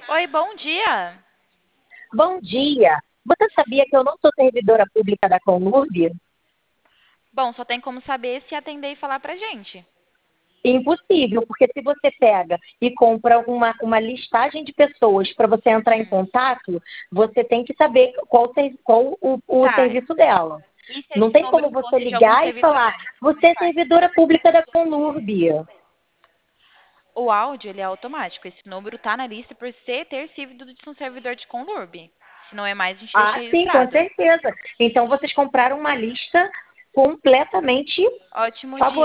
Oi, bom dia. Bom dia. Você sabia que eu não sou servidora pública da Conurb? Bom, só tem como saber se atender e falar pra gente. Impossível, porque se você pega e compra uma listagem de pessoas para você entrar em contato, você tem que saber qual o Tá. serviço dela. E se Não esse tem como número você fosse de algum ligar e servidor falar, público, você como é faz? servidora pública da Conurb. O áudio, ele é automático. Esse número tá na lista por ser ter sido de um servidor de Conlurb. Se não é mais, a gente deixa Ah, sim, com registrado. certeza. Então vocês compraram uma lista completamente Ótimo dia. favorável.